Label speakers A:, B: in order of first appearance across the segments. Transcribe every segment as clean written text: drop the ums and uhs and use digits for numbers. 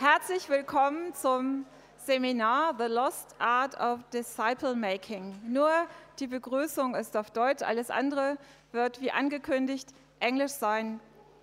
A: Herzlich willkommen zum Seminar The Lost Art of Disciple Making. Nur die Begrüßung ist auf Deutsch, alles andere wird wie angekündigt Englisch sein.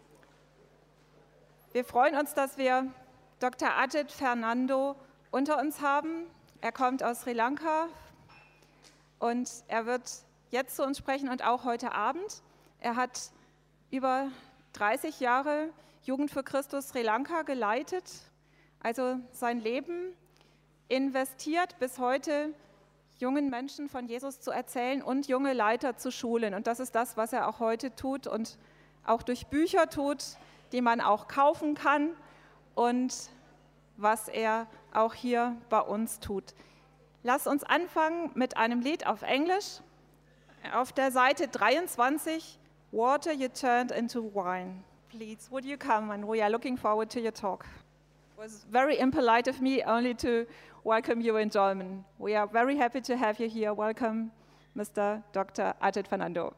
A: Wir freuen uns, dass wir Dr. Ajit Fernando unter uns haben. Er kommt aus Sri Lanka und er wird jetzt zu uns sprechen und auch heute Abend. Er hat über 30 Jahre Jugend für Christus Sri Lanka geleitet, also sein Leben investiert, bis heute jungen Menschen von Jesus zu erzählen und junge Leiter zu schulen. Und das ist das, was er auch heute tut und auch durch Bücher tut, die man auch kaufen kann und was er auch hier bei uns tut. Lass uns anfangen mit einem Lied auf Englisch. Auf der Seite 23, Water You Turned into Wine. Please, would you come, and we are looking forward to your talk. It was very impolite of me only to welcome you in German. We are very happy to have you here. Welcome, Mr. Dr. Ajit Fernando.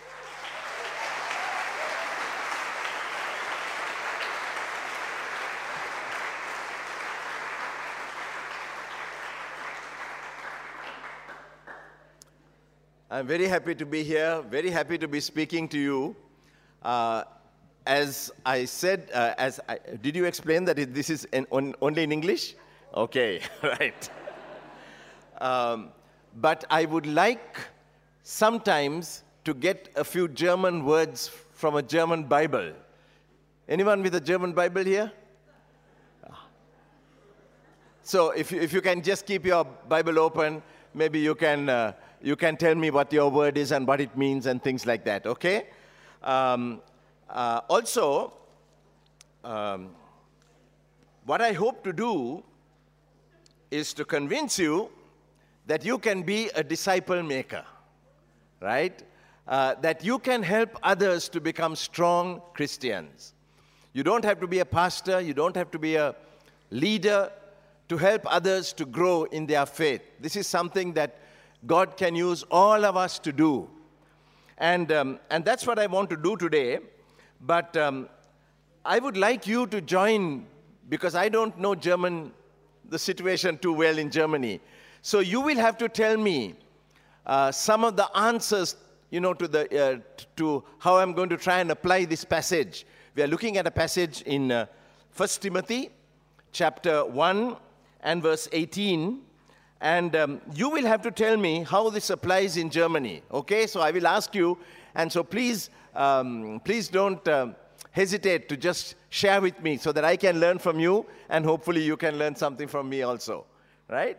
B: I'm very happy to be here, very happy to be speaking to you. As I said, did you explain that this is only in English? Okay, right. But I would like sometimes to get a few German words from a German Bible. Anyone with a German Bible here? So if you can just keep your Bible open, maybe you can tell me what your word is and what it means and things like that, okay? Also, what I hope to do is to convince you that you can be a disciple maker, right? That you can help others to become strong Christians. You don't have to be a pastor, you don't have to be a leader to help others to grow in their faith. This is something that God can use all of us to do. And that's what I want to do today. But I would like you to join, because I don't know the situation too well in Germany. So you will have to tell me some of the answers, to how I'm going to try and apply this passage. We are looking at a passage in 1 Timothy chapter 1 and verse 18. And you will have to tell me how this applies in Germany, okay? So I will ask you, and so please don't hesitate to just share with me so that I can learn from you, and hopefully you can learn something from me also, right?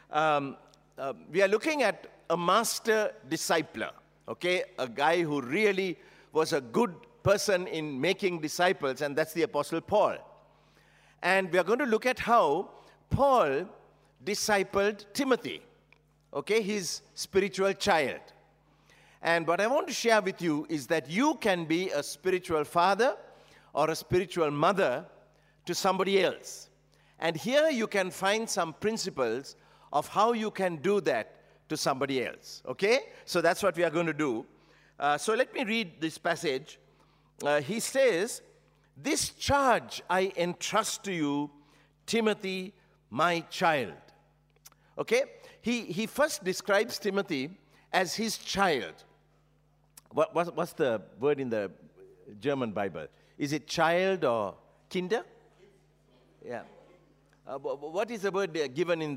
B: We are looking at a master discipler, okay? A guy who really was a good person in making disciples, and that's the Apostle Paul. And we are going to look at how Paul discipled Timothy, okay, his spiritual child. And what I want to share with you is that you can be a spiritual father or a spiritual mother to somebody else. And here you can find some principles of how you can do that to somebody else, okay? So that's what we are going to do. So let me read this passage. He says, "This charge I entrust to you, Timothy, my child." Okay? He first describes Timothy as his child. What's the word in the German Bible? Is it child or Kinder? Yeah. What is the word given in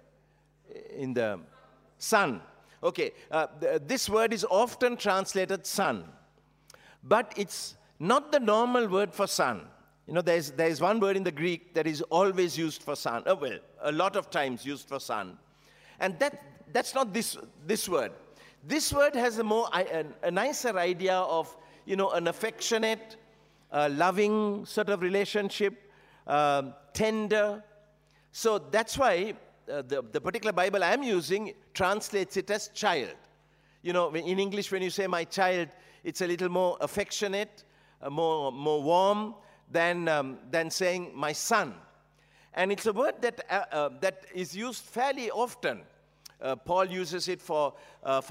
B: the son? Okay. This word is often translated son, but it's not the normal word for son. There is one word in the Greek that is always used for son. Well, a lot of times used for son. And that's not this word. This word has a nicer idea of, an affectionate, loving sort of relationship, tender. So that's why the particular Bible I'm using translates it as child. In English, when you say my child, it's a little more affectionate, more warm than saying my son. And it's a word that is used fairly often. Paul uses it for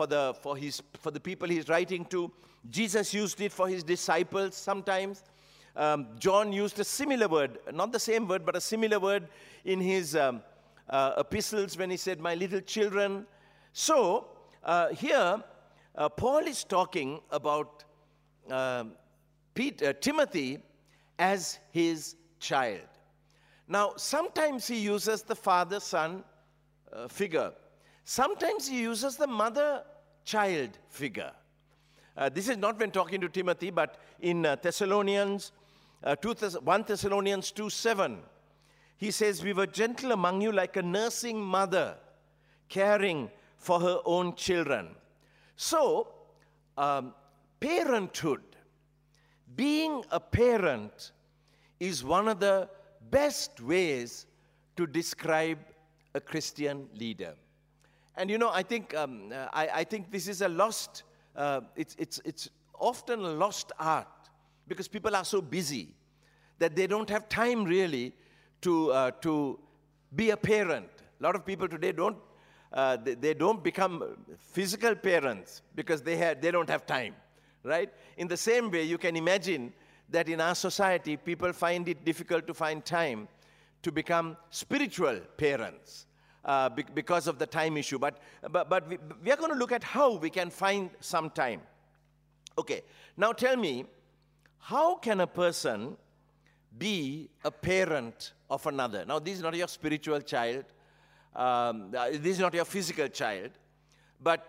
B: the people he's writing to. Jesus used it for his disciples sometimes. John used a similar word, not the same word, but a similar word in his epistles when he said, my little children. So here, Paul is talking about Timothy as his child. Now, sometimes he uses the father-son figure. Sometimes he uses the mother-child figure. This is not when talking to Timothy, but in 1 Thessalonians 2:7, he says, we were gentle among you like a nursing mother, caring for her own children. So, parenthood, being a parent, is one of the best ways to describe a Christian leader. And I think I think this is a lost. It's often a lost art because people are so busy that they don't have time really to be a parent. A lot of people today they don't become physical parents because they don't have time, right? In the same way, you can imagine that in our society, people find it difficult to find time to become spiritual parents because of the time issue. But we are going to look at how we can find some time. Okay, now tell me, how can a person be a parent of another? Now, this is not your spiritual child. This is not your physical child. But,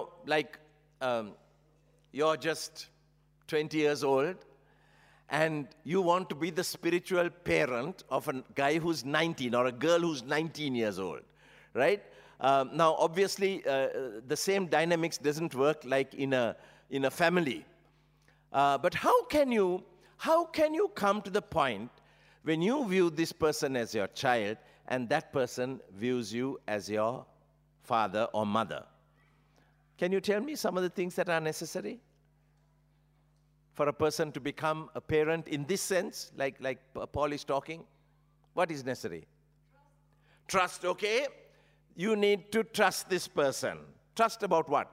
B: you're just 20 years old, and you want to be the spiritual parent of a guy who's 19 or a girl who's 19 years old, right? Now, obviously, the same dynamics doesn't work like in a family. But how can you come to the point when you view this person as your child and that person views you as your father or mother? Can you tell me some of the things that are necessary for a person to become a parent in this sense, like Paul is talking? What is necessary? Trust, okay? You need to trust this person. Trust about what?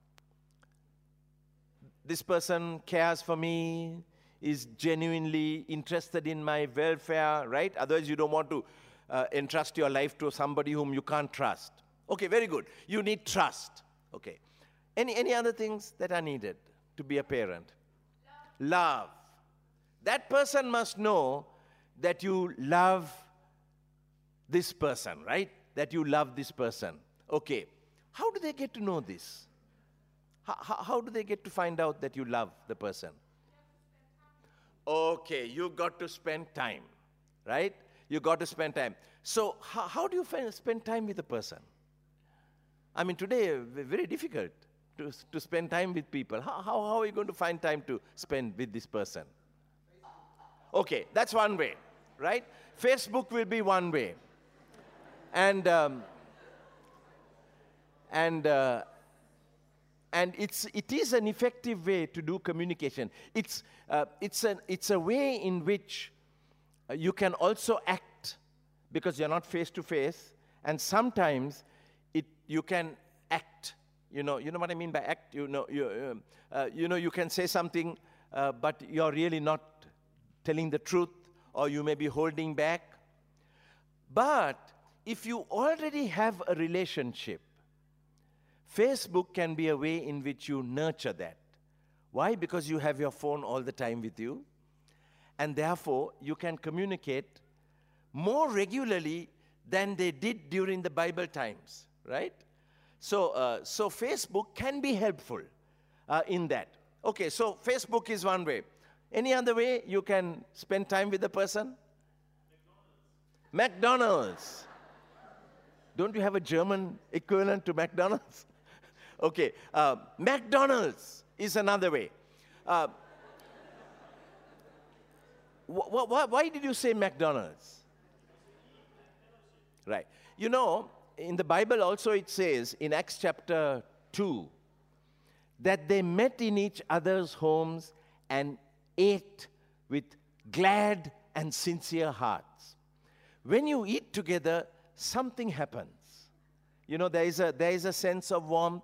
B: This person cares for me, is genuinely interested in my welfare, right? Otherwise, you don't want to entrust your life to somebody whom you can't trust. Okay, very good. You need trust. Okay. Any other things that are needed to be a parent? Love. That person must know that you love this person, right? That you love this person. Okay. How do they get to know this? How do they get to find out that you love the person? Okay, you got to spend time, right? You got to spend time. So how do you spend time with a person? I mean, today, very difficult to spend time with people. How are you going to find time to spend with this person? Okay, that's one way, right? Facebook will be one way. And it is an effective way to do communication. It's a way in which you can also act because you're not face to face, and sometimes you can act. You know what I mean by act. You can say something, but you're really not telling the truth, or you may be holding back. But if you already have a relationship, Facebook can be a way in which you nurture that. Why? Because you have your phone all the time with you, and therefore you can communicate more regularly than they did during the Bible times, right? So Facebook can be helpful in that. Okay, so Facebook is one way. Any other way you can spend time with a person? McDonald's. Don't you have a German equivalent to McDonald's? Okay, McDonald's is another way. Why did you say McDonald's? Right. In the Bible also it says in Acts chapter 2 that they met in each other's homes and ate with glad and sincere hearts. When you eat together, something happens. There is a sense of warmth.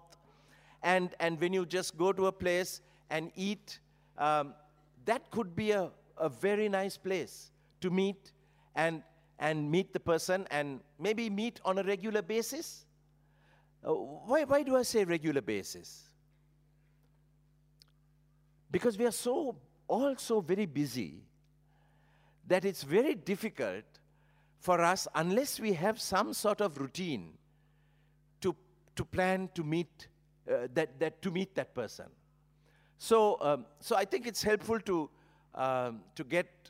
B: And when you just go to a place and eat, that could be a a very nice place to meet and meet the person and maybe meet on a regular basis. Why do I say regular basis? Because we are all so very busy that it's very difficult for us, unless we have some sort of routine, to plan to meet that person. So I think it's helpful to get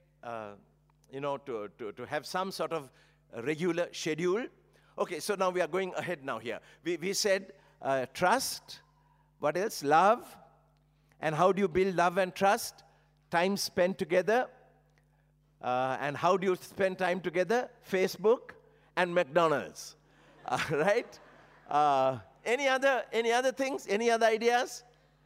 B: to have some sort of regular schedule. Okay, so now we are going ahead now here. We said trust. What else? Love. And how do you build love and trust? Time spent together. And how do you spend time together? Facebook and McDonald's. Right? Any other things? Any other ideas?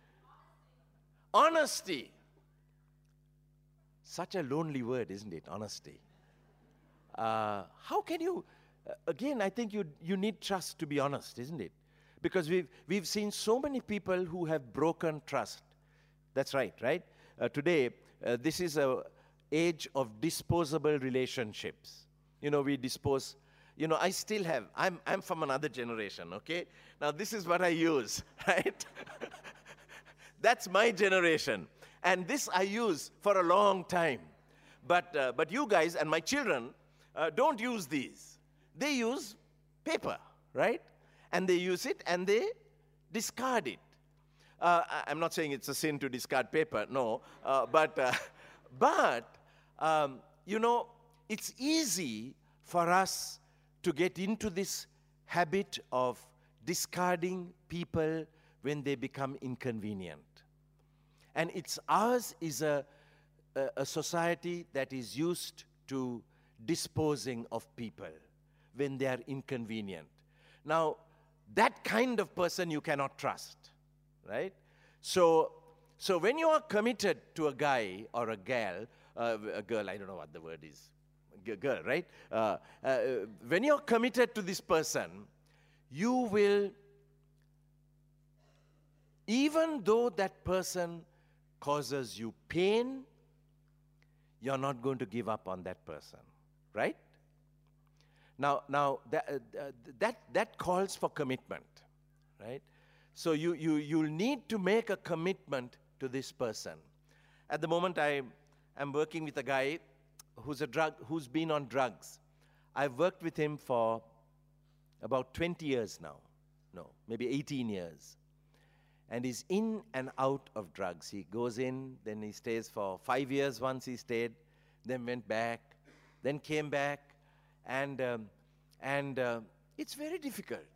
B: Honesty. Such a lonely word, isn't it? Honesty. How can you? Again, I think you need trust to be honest, isn't it? Because we've seen so many people who have broken trust. That's right? Today, this is a age of disposable relationships. We dispose. I still have. I'm from another generation. Okay. Now this is what I use. Right. That's my generation, and this I use for a long time. But you guys and my children don't use these. They use paper, right? And they use it and they discard it. I'm not saying it's a sin to discard paper, no. But it's easy for us to get into this habit of discarding people when they become inconvenient. And ours is a society that is used to disposing of people when they are inconvenient. Now, that kind of person you cannot trust, right? So when you are committed to a guy or a girl, I don't know what the word is, girl, right? When you're committed to this person, you will, even though that person causes you pain, you're not going to give up on that person, right? Now that calls for commitment, right? So you'll need to make a commitment to this person. At the moment, I'm working with a guy who's been on drugs. I've worked with him for about 20 years now. No, maybe 18 years. And he's in and out of drugs. He goes in, then he stays for 5 years once he stayed, then went back, then came back, and it's very difficult.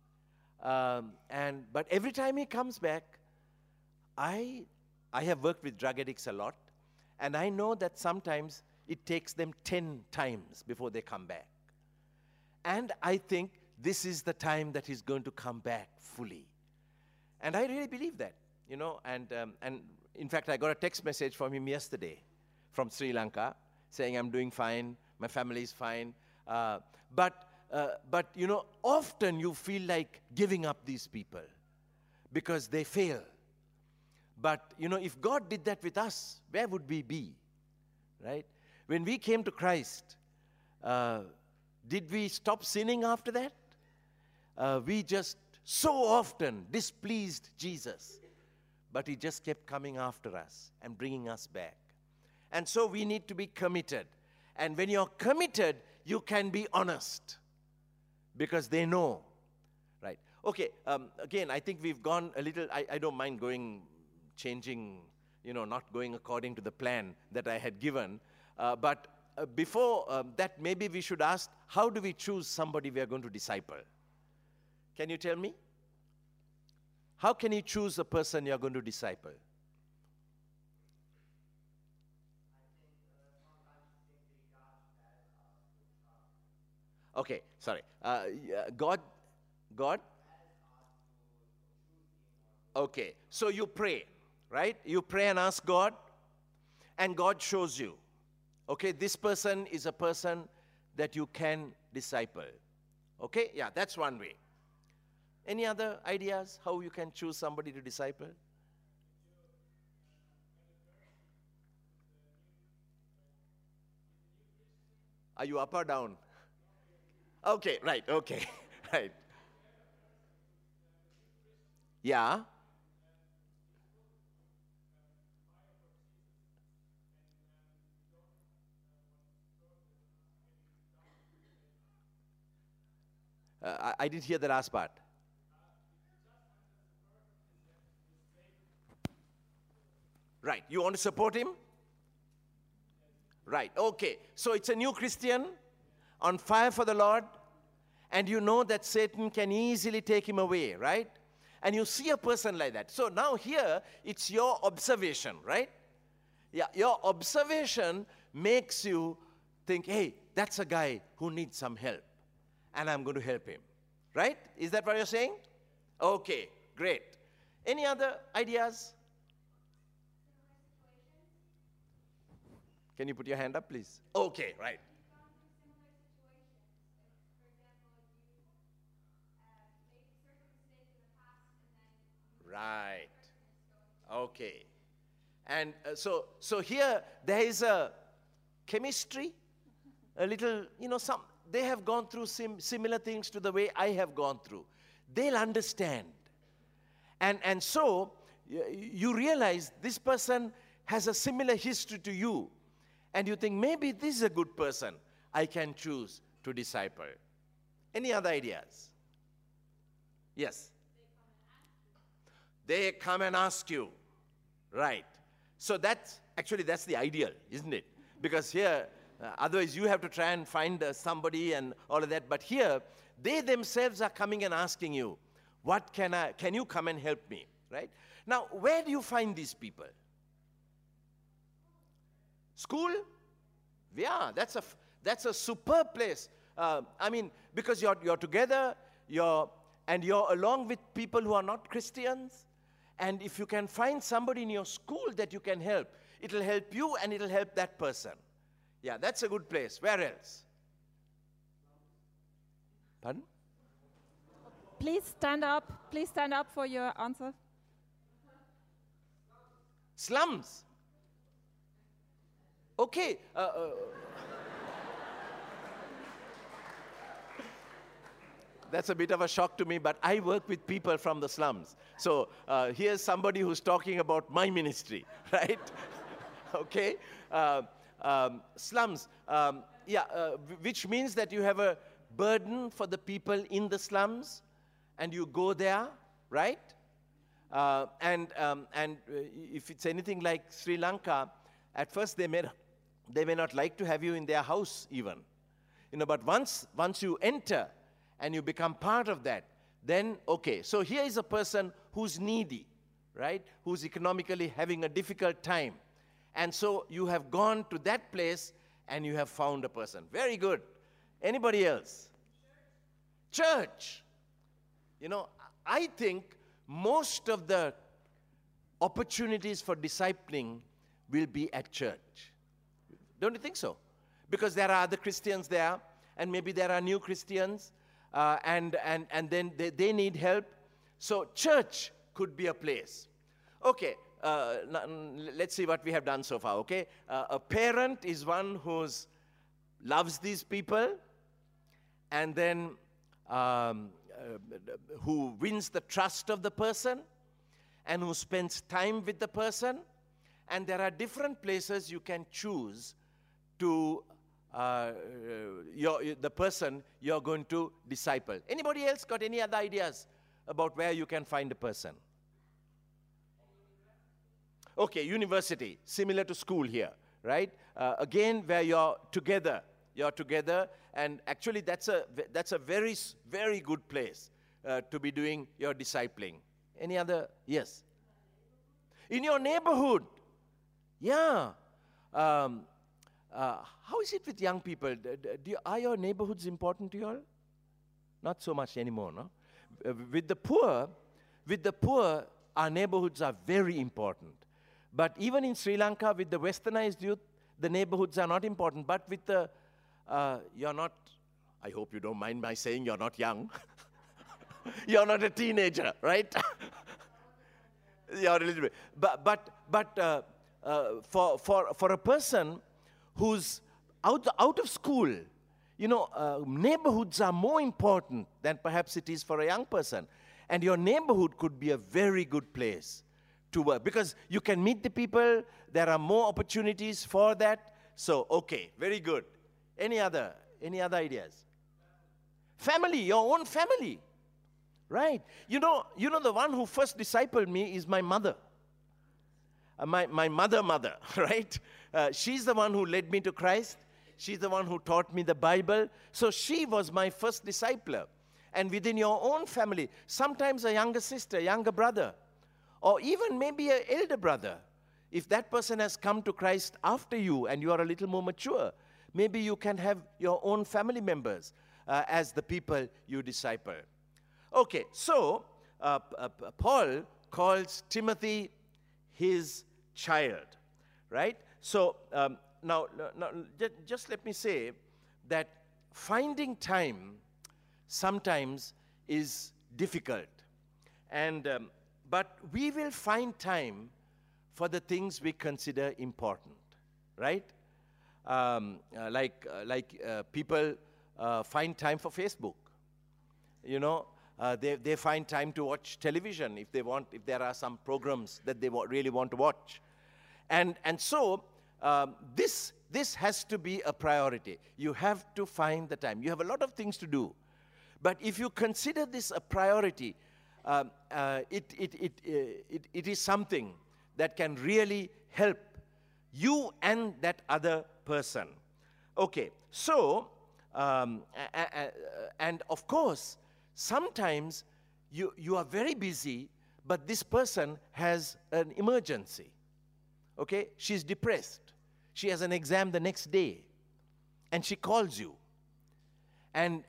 B: But every time he comes back, I have worked with drug addicts a lot, and I know that sometimes it takes them 10 times before they come back. And I think this is the time that he's going to come back fully. And I really believe that, and in fact, I got a text message from him yesterday from Sri Lanka saying, I'm doing fine, my family is fine. But often you feel like giving up these people because they fail. But, if God did that with us, where would we be, right? When we came to Christ, did we stop sinning after that? We just so often displeased Jesus, but he just kept coming after us and bringing us back. And so we need to be committed. And when you're committed, you can be honest because they know, right? Okay, again, I think we've gone a little, I don't mind changing, not going according to the plan that I had given. But before that, maybe we should ask, how do we choose somebody we are going to disciple? Can you tell me? How can you choose a person you are going to disciple? Okay, sorry. God? Okay, so you pray, right? You pray and ask God, and God shows you. Okay, this person is a person that you can disciple. Okay, yeah, that's one way. Any other ideas how you can choose somebody to disciple? Are you up or down? Okay, right, okay, right. Yeah. I didn't hear the last part. Right, you want to support him? Right, okay. So it's a new Christian on fire for the Lord, and you know that Satan can easily take him away, right? And you see a person like that. So now here, it's your observation, right? Yeah, your observation makes you think, hey, that's a guy who needs some help, and I'm going to help him, right? Is that what you're saying? Okay, great. Any other ideas? Can you put your hand up, please? Okay, right. Right. Okay. And so here there is a chemistry, a little, they have gone through similar things to the way I have gone through. They'll understand. And so you realize this person has a similar history to you. And you think, maybe this is a good person I can choose to disciple. Any other ideas? Yes. They come and ask you. Right. So that's the ideal, isn't it? Because here, otherwise you have to try and find somebody and all of that. But here, they themselves are coming and asking you, can you come and help me? Right? Now, where do you find these people? School? Yeah, that's a superb place. Because you're together, you're along with people who are not Christians. And if you can find somebody in your school that you can help, it'll help you and it'll help that person. Yeah, that's a good place. Where else? Pardon?
A: Please stand up. Please stand up for your answer.
B: Slums. Okay. That's a bit of a shock to me, but I work with people from the slums. So here's somebody who's talking about my ministry, right? Okay? Slums. Which means that you have a burden for the people in the slums, and you go there, right? And if it's anything like Sri Lanka, at first they may not like to have you in their house even. But once you enter, and you become part of that, then, okay. So here is a person who's needy, right? Who's economically having a difficult time. And so you have gone to that place and you have found a person. Very good. Anybody else? Church. I think most of the opportunities for discipling will be at church. Don't you think so? Because there are other Christians there, and maybe there are new Christians, and then they need help. So church could be a place. Okay, let's see what we have done so far, okay? A parent is one who loves these people, and then who wins the trust of the person, and who spends time with the person. And there are different places you can choose to the person you're going to disciple. Anybody else got any other ideas about where you can find a person? Okay, university, similar to school here, right? Again, where you're together, and actually that's a very, very good place to be doing your discipling. Any other? Yes. In your neighborhood, yeah. How is it with young people? Are your neighborhoods important to you all? Not so much anymore, no? With the poor, our neighborhoods are very important. But even in Sri Lanka, with the westernized youth, the neighborhoods are not important. But with you're not, I hope you don't mind my saying you're not young. You're not a teenager, right? You're a little bit. But for a person who's out of school, neighborhoods are more important than perhaps it is for a young person. And your neighborhood could be a very good place to work because you can meet the people. There are more opportunities for that. So, okay, very good. Any other ideas? Family, your own family, right? You know, the one who first discipled me is my mother. My mother, right? She's the one who led me to Christ. She's the one who taught me the Bible. So she was my first discipler. And within your own family, sometimes a younger sister, younger brother, or even maybe an elder brother, if that person has come to Christ after you and you are a little more mature, maybe you can have your own family members as the people you disciple. Okay, so Paul calls Timothy his child, right? So now, just let me say that finding time sometimes is difficult, but we will find time for the things we consider important, right? People find time for Facebook. They find time to watch television if there are some programs that they really want to watch, and so this has to be a priority. You have to find the time. You have a lot of things to do, but if you consider this a priority, it is something that can really help you and that other person. Okay, so and of course, sometimes you are very busy, but this person has an emergency. Okay, she's depressed. She has an exam the next day, and she calls you, and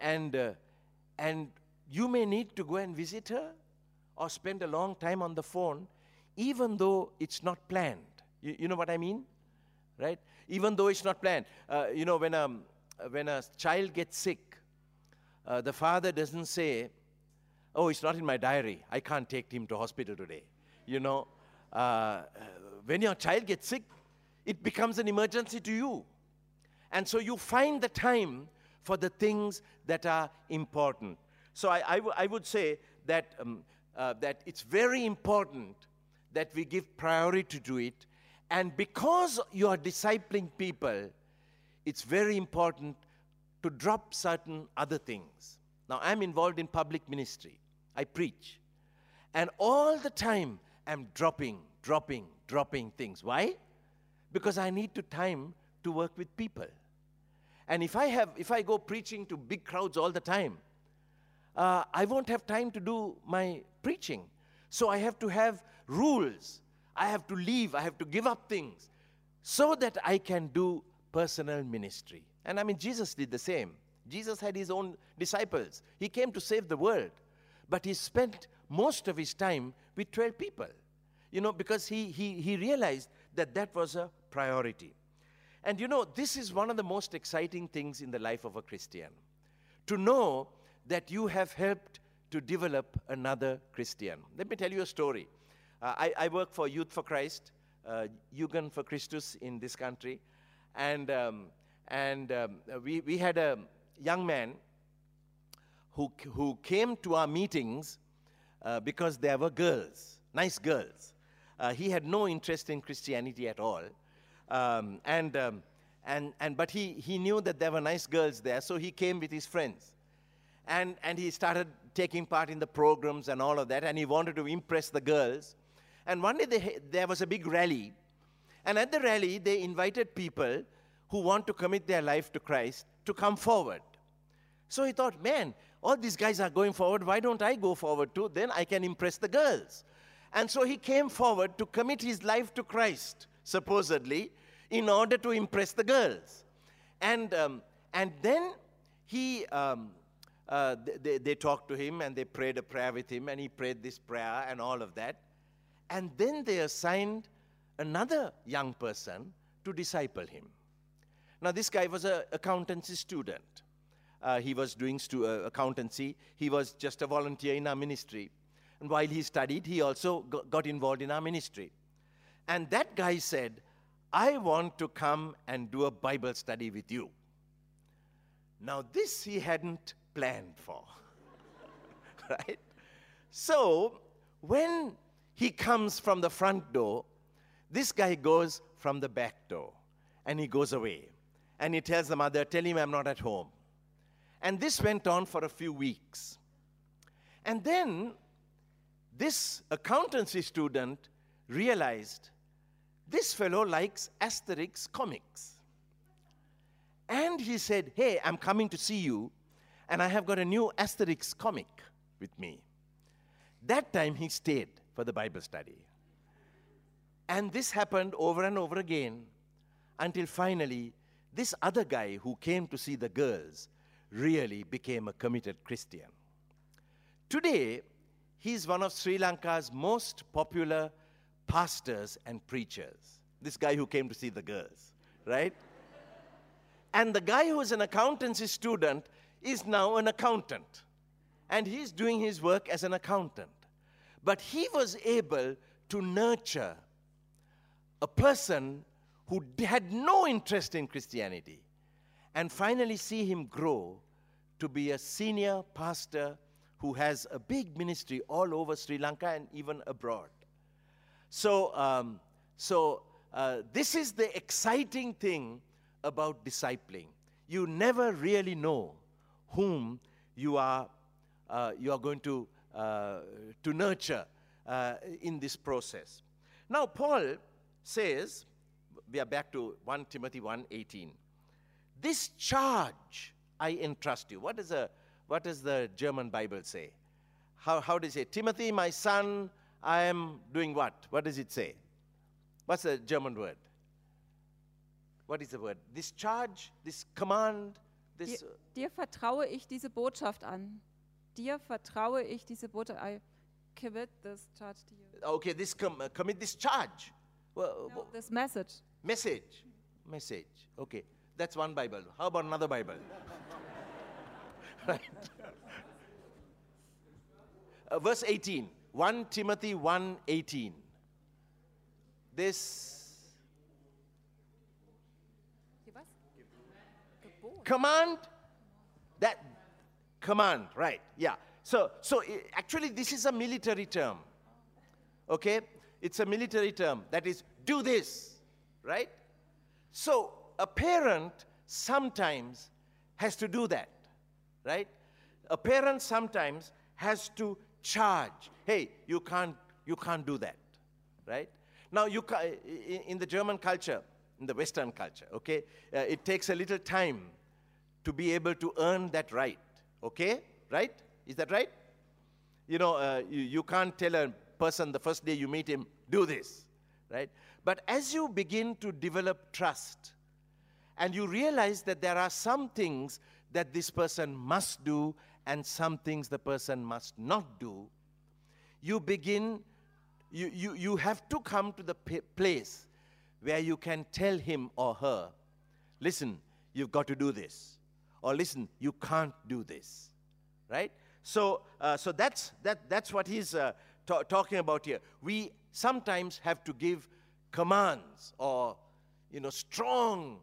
B: you may need to go and visit her or spend a long time on the phone, even though it's not planned. You know what I mean, right? Even though it's not planned. When a child gets sick, the father doesn't say, "Oh, it's not in my diary. I can't take him to hospital today." When your child gets sick, it becomes an emergency to you. And so you find the time for the things that are important. So I would say that it's very important that we give priority to it. And because you are discipling people, it's very important to drop certain other things. Now, I'm involved in public ministry. I preach. And all the time, I'm dropping things. Why? Because I need time to work with people. And if I go preaching to big crowds all the time, I won't have time to do my preaching. So I have to have rules. I have to leave. I have to give up things so that I can do personal ministry. And I mean, Jesus did the same. Jesus had his own disciples. He came to save the world. But he spent most of his time with 12 people, because he realized that was a priority. And this is one of the most exciting things in the life of a Christian, to know that you have helped to develop another Christian. Let me tell you a story. I work for Youth for Christ, Jugend for Christus in this country, and we had a young man who came to our meetings because there were girls, nice girls. He had no interest in Christianity at all, but he knew that there were nice girls there, so he came with his friends, and he started taking part in the programs and all of that, and he wanted to impress the girls. And one day there was a big rally, and at the rally they invited people who want to commit their life to Christ to come forward. So he thought, man, all these guys are going forward, why don't I go forward too? Then I can impress the girls. And so he came forward to commit his life to Christ, supposedly, in order to impress the girls. And then they talked to him and they prayed a prayer with him, and he prayed this prayer and all of that. And then they assigned another young person to disciple him. Now, this guy was an accountancy student. He was doing accountancy. He was just a volunteer in our ministry. And while he studied, he also got involved in our ministry. And that guy said, "I want to come and do a Bible study with you." Now, this he hadn't planned for, right? So, when he comes from the front door, this guy goes from the back door, and he goes away. And he tells the mother, tell him I'm not at home. And this went on for a few weeks. And then, this accountancy student realized this fellow likes Asterix comics. And he said, hey, I'm coming to see you, and I have got a new Asterix comic with me. That time he stayed for the Bible study. And this happened over and over again until finally this other guy who came to see the girls really became a committed Christian. Today, he's one of Sri Lanka's most popular pastors and preachers. This guy who came to see the girls, right? And the guy who is an accountancy student is now an accountant. And he's doing his work as an accountant. But he was able to nurture a person who had no interest in Christianity and finally see him grow to be a senior pastor who has a big ministry all over Sri Lanka and even abroad. So this is the exciting thing about discipling. You never really know whom you are going to nurture in this process. Now, Paul says, we are back to 1 Timothy 1:18. This charge I entrust you. What does the German Bible say? How does it say? Timothy, my son, I am doing what? What does it say? What's the German word? What is the word? This charge, this command, this...
A: Dir vertraue ich diese Botschaft an. Dir vertraue ich diese Botschaft. I commit this charge to you.
B: Okay, this commit this charge.
A: No, this message.
B: Message. Okay, that's one Bible. How about another Bible? Right. Verse 18. 1 Timothy 1:18. This command, right, yeah. So actually this is a military term, okay? It's a military term, that is, do this, right? So a parent sometimes has to do that, right? A parent sometimes has to charge, hey, you can't do that, right? Now, in the German culture, in the Western culture, okay, it takes a little time to be able to earn that right, okay? Right? Is that right? You know, you can't tell a person the first day you meet him, do this, right? But as you begin to develop trust, and you realize that there are some things that this person must do and some things the person must not do, you have to come to the place where you can tell him or her, listen, you've got to do this. Or listen, you can't do this, right? So that's what he's talking about here. We sometimes have to give commands or, strong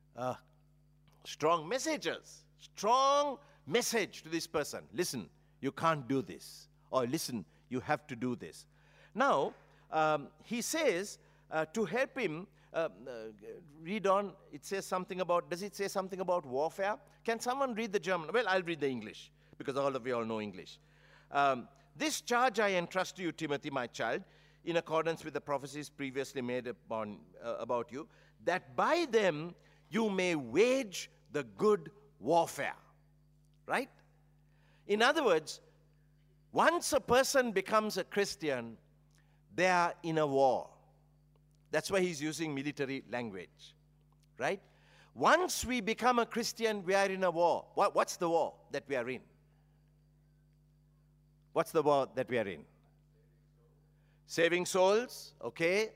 B: messages, strong message to this person. Listen, you can't do this. Or listen, you have to do this. Now, he says to help him, read on, it says something about, does it say something about warfare? Can someone read the German? Well, I'll read the English, because all of you all know English. This charge I entrust to you, Timothy, my child, in accordance with the prophecies previously made about you, that by them you may wage the good warfare. Right? In other words, once a person becomes a Christian, they are in a war. That's why he's using military language, right? Once we become a Christian, we are in a war. What's the war that we are in? What's the war that we are in? Saving souls, okay?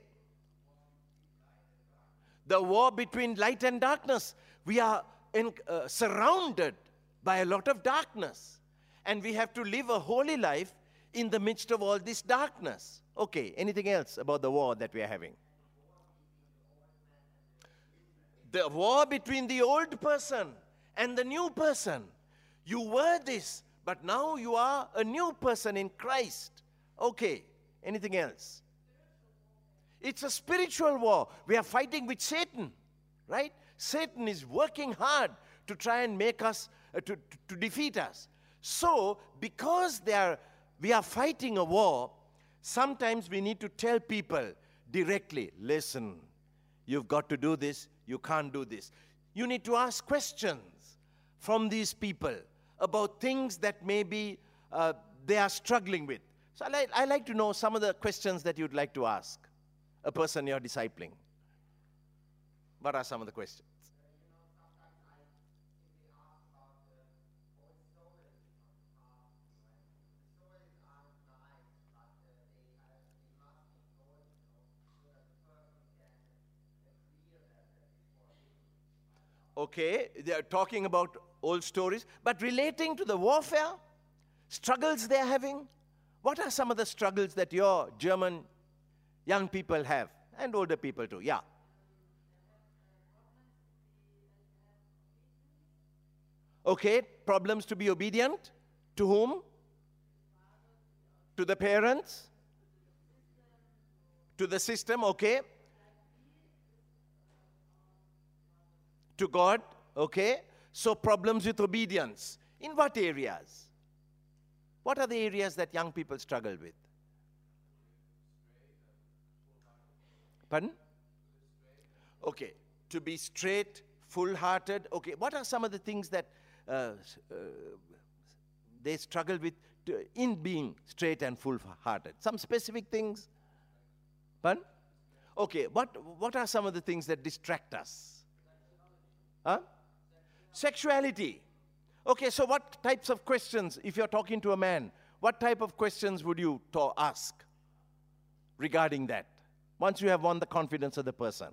B: The war between light and darkness. We are surrounded by a lot of darkness. And we have to live a holy life in the midst of all this darkness. Okay, anything else about the war that we are having? The war between the old person And the new person, you were this, but now you are a new person in Christ. Okay, anything else? It's a spiritual war. We are fighting with Satan, right? Satan is working hard to try and make us, to defeat us. So, because we are fighting a war, sometimes we need to tell people directly, listen, you've got to do this, you can't do this. You need to ask questions from these people about things that maybe they are struggling with. So I like to know some of the questions that you'd like to ask a person you're discipling. What are some of the questions? Okay, they are talking about old stories, but relating to the warfare, struggles they're having. What are some of the struggles that your German young people have, and older people too? Yeah. Okay, problems to be obedient. To whom? To the parents? To the system, okay. To God, okay. So problems with obedience. In what areas? What are the areas that young people struggle with? Pardon? Okay, to be straight, full-hearted. Okay, what are some of the things that they struggle with in being straight and full-hearted? Some specific things? Pardon? Okay, what are some of the things that distract us? Huh? Sexuality. Okay, so what types of questions, if you're talking to a man, what type of questions would you ask regarding that? Once you have won the confidence of the person.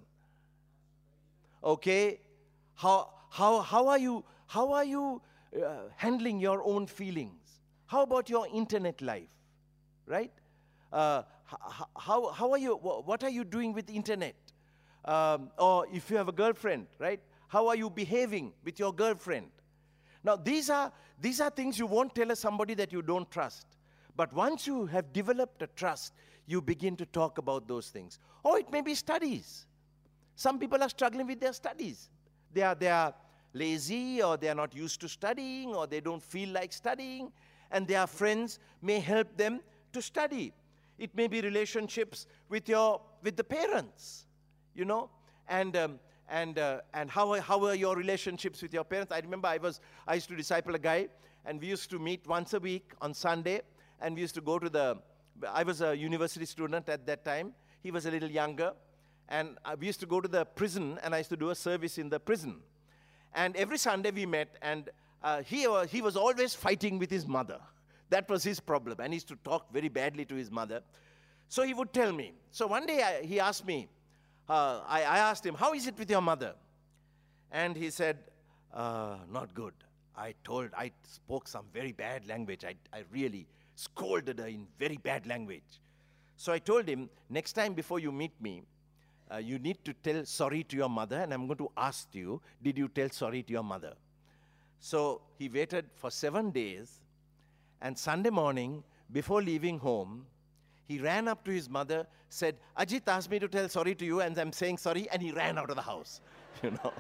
B: Okay, how are you handling your own feelings? How about your internet life, right? How are you? What are you doing with the internet? Or if you have a girlfriend, right? How are you behaving with your girlfriend? Now, these are things you won't tell somebody that you don't trust. But once you have developed a trust, you begin to talk about those things. Or it may be studies. Some people are struggling with their studies. They are lazy, or they are not used to studying, or they don't feel like studying, and their friends may help them to study. It may be relationships with the parents, you know, and how are your relationships with your parents? I remember I used to disciple a guy, and we used to meet once a week on Sunday, and we used to go to I was a university student at that time. He was a little younger, and we used to go to the prison, and I used to do a service in the prison. And every Sunday we met, and he was always fighting with his mother. That was his problem, and he used to talk very badly to his mother. So he would tell me. So one day he asked me, I asked him, how is it with your mother? And he said, not good. I spoke some very bad language. I really scolded her in very bad language. So I told him, next time before you meet me, you need to tell sorry to your mother, and I'm going to ask you, did you tell sorry to your mother? So he waited for 7 days, and Sunday morning, before leaving home, he ran up to his mother, said, Ajit asked me to tell sorry to you, and I'm saying sorry, and he ran out of the house, you know.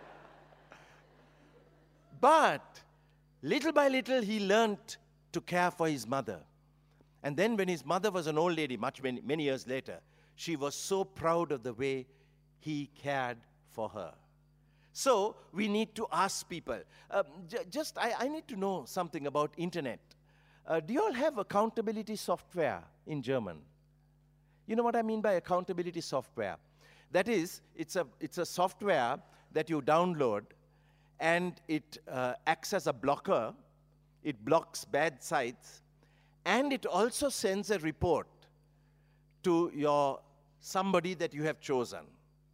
B: But little by little, he learned to care for his mother. And then when his mother was an old lady, many years later, she was so proud of the way he cared for her. So we need to ask people. I need to know something about internet. Do you all have accountability software in German? You know what I mean by accountability software? That is, it's a software that you download, and it acts as a blocker. It blocks bad sites, and it also sends a report to somebody that you have chosen.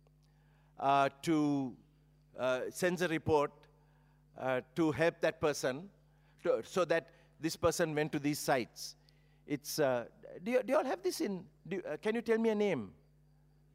B: Sends a report to help that person, so that this person went to these sites. It's do you all have this in? Can you tell me a name?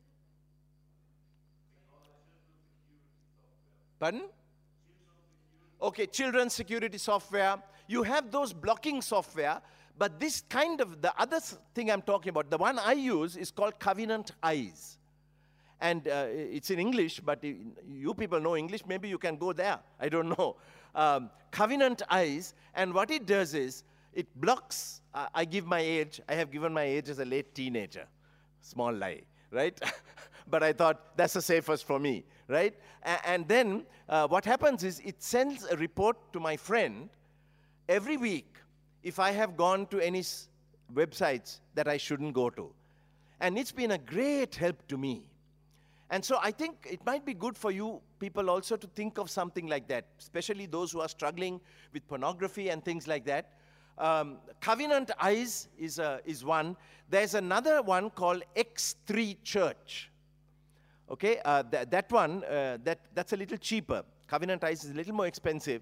B: Pardon? okay, children's security software. You have those blocking software, but this kind of, the other thing I'm talking about, the one I use is called Covenant Eyes. And it's in English, but you people know English, maybe you can go there. I don't know. Covenant Eyes, and what it does is, it blocks, I give my age, I have given my age as a late teenager. Small lie, right? But I thought that's the safest for me, right? And then what happens is it sends a report to my friend every week if I have gone to any websites that I shouldn't go to. And it's been a great help to me. And so I think it might be good for you people also to think of something like that, especially those who are struggling with pornography and things like that. Covenant Eyes is one. There's another one called X3 Church. Okay, that one, that's a little cheaper. Covenant Eyes is a little more expensive.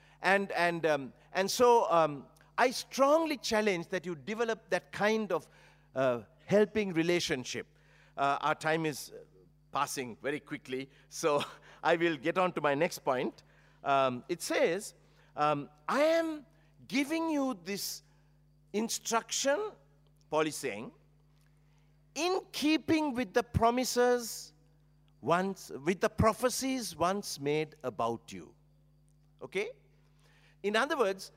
B: And so I strongly challenge that you develop that kind of helping relationship. Our time is passing very quickly, so I will get on to my next point. It says, I am giving you this instruction, Paul is saying, in keeping with the promises with the prophecies once made about you. Okay? In other words,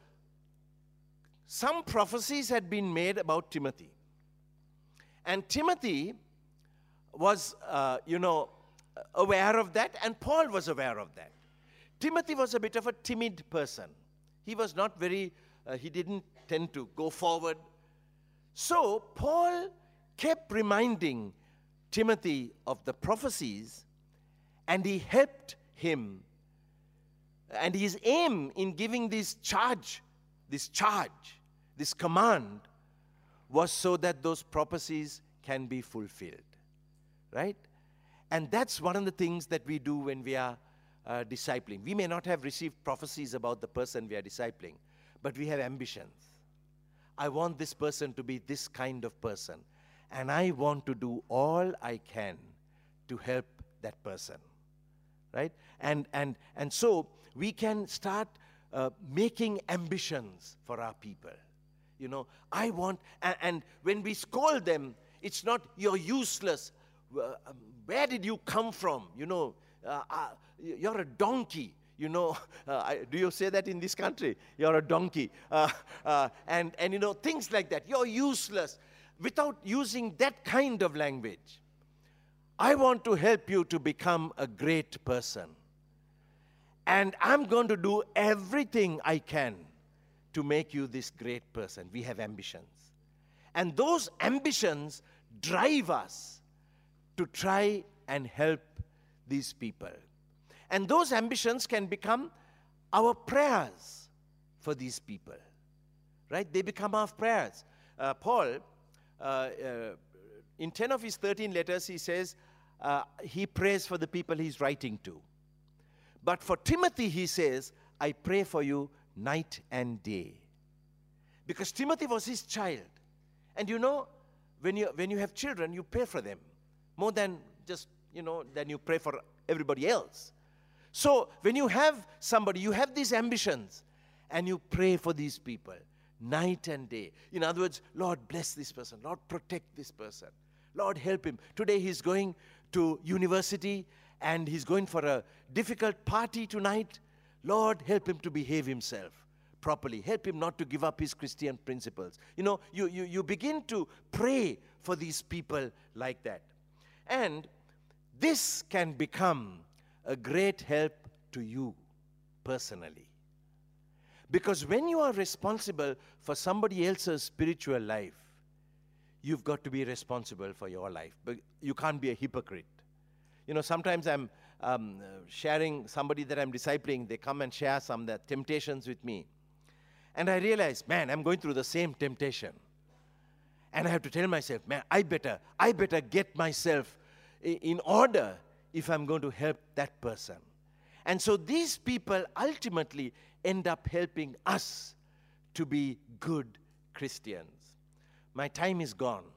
B: some prophecies had been made about Timothy. And Timothy was, aware of that, and Paul was aware of that. Timothy was a bit of a timid person. He was not very, he didn't tend to go forward. So Paul kept reminding Timothy of the prophecies, and he helped him. And his aim in giving this command, was so that those prophecies can be fulfilled. Right? And that's one of the things that we do when we are discipling. We may not have received prophecies about the person we are discipling, but we have ambitions. I want this person to be this kind of person, and I want to do all I can to help that person. Right? And so we can start making ambitions for our people. You know, I want, and when we scold them, it's not, you're useless. Where did you come from? You know, you're a donkey. You know, do you say that in this country? You're a donkey. And you know, things like that. You're useless. Without using that kind of language. I want to help you to become a great person. And I'm going to do everything I can to make you this great person. We have ambitions. And those ambitions drive us to try and help these people. And those ambitions can become our prayers for these people. Right? They become our prayers. Paul, in 10 of his 13 letters, he says he prays for the people he's writing to. But for Timothy, he says, I pray for you night and day. Because Timothy was his child. And you know, when you have children, you pray for them. More than just, than you pray for everybody else. So when you have somebody, you have these ambitions, and you pray for these people night and day. In other words, Lord, bless this person. Lord, protect this person. Lord, help him. Today he's going to university, and he's going for a difficult party tonight. Lord, help him to behave himself properly. Help him not to give up his Christian principles. You begin to pray for these people like that. And this can become a great help to you personally. Because when you are responsible for somebody else's spiritual life, you've got to be responsible for your life. But you can't be a hypocrite. Sometimes I'm sharing somebody that I'm discipling. They come and share some of their temptations with me. And I realize, man, I'm going through the same temptation. And I have to tell myself, man, I better get myself in order if I'm going to help that person. And so these people ultimately end up helping us to be good Christians. My time is gone.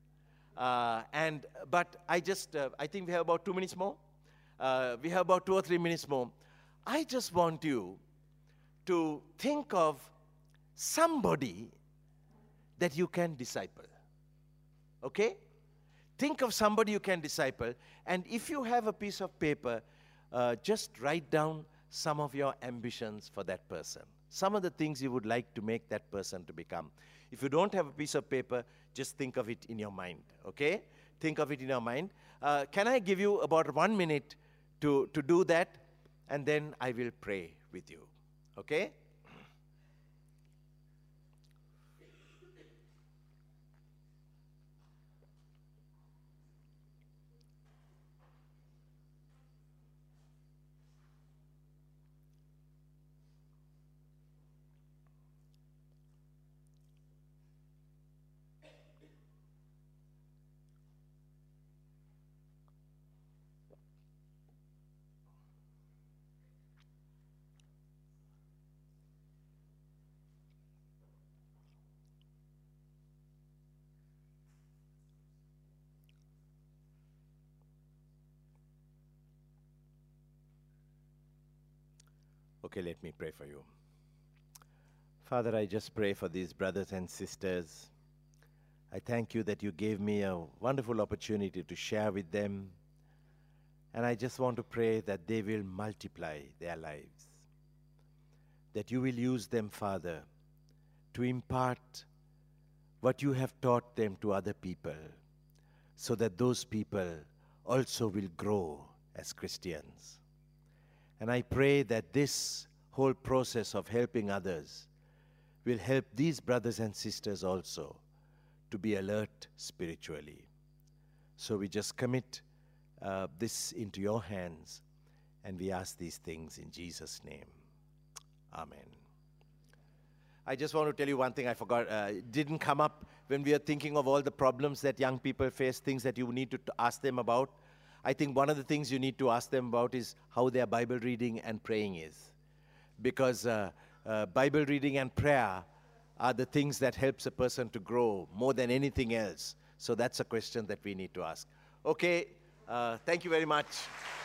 B: But I think we have about 2 minutes more. We have about 2 or 3 minutes more. I just want you to think of somebody that you can disciple. Okay? Think of somebody you can disciple. And if you have a piece of paper, just write down some of your ambitions for that person. Some of the things you would like to make that person to become. If you don't have a piece of paper, just think of it in your mind. Okay? Think of it in your mind. Can I give you about 1 minute to do that? And then I will pray with you. Okay? Okay, let me pray for you. Father, I just pray for these brothers and sisters. I thank you that you gave me a wonderful opportunity to share with them. And I just want to pray that they will multiply their lives. That you will use them, Father, to impart what you have taught them to other people, so that those people also will grow as Christians. And I pray that this whole process of helping others will help these brothers and sisters also to be alert spiritually. So we just commit this into your hands, and we ask these things in Jesus' name. Amen. I just want to tell you one thing I forgot. It didn't come up when we are thinking of all the problems that young people face, things that you need to ask them about. I think one of the things you need to ask them about is how their Bible reading and praying is. Because Bible reading and prayer are the things that helps a person to grow more than anything else. So that's a question that we need to ask. Okay, thank you very much.